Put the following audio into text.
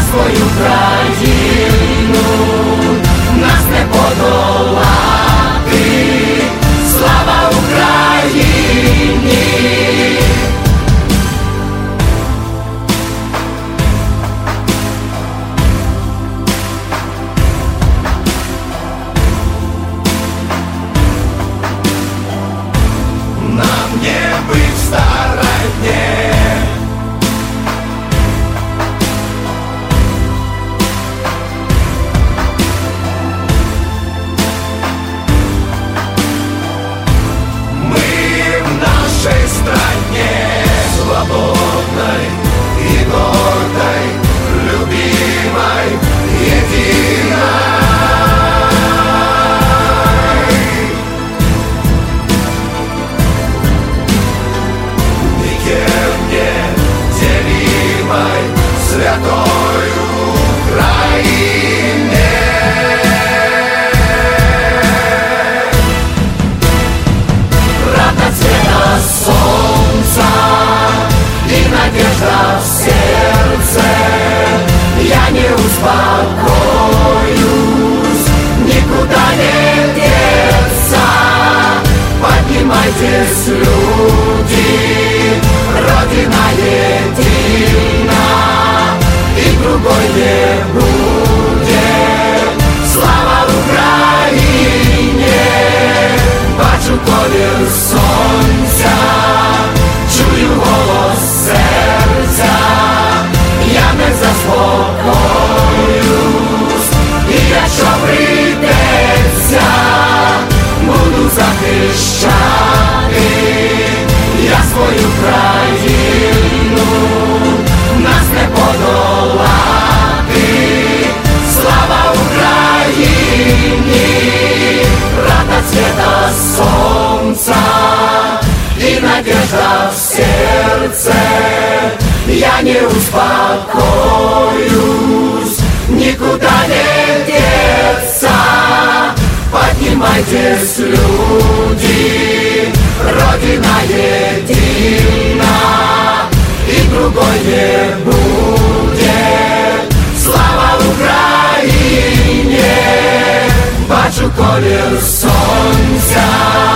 свою країну, нас не подолати. Слава Україні! Нам не быть в стороне. Мы в нашей стране свободной и гордой, любимой, единой. Святой Украине. Правда цвета солнца и надежда в сердце. Я не успокоюсь, никуда не деться. Поднимайтесь, люди, Родина едина, и другой не будет. Слава Україні! Бачу колір сонця, чую голос серця. Я не заспокоюсь, і якщо прийдеться, буду захищати я свою країну. Нас не подолати. Слава Україні! Правда цвета солнца и надежда в сердце. Я не успокоюсь, никуда не деться. Поднимайтесь, люди, Родина едина, и другой не будет. Слава Україні! Бачу колір сонця.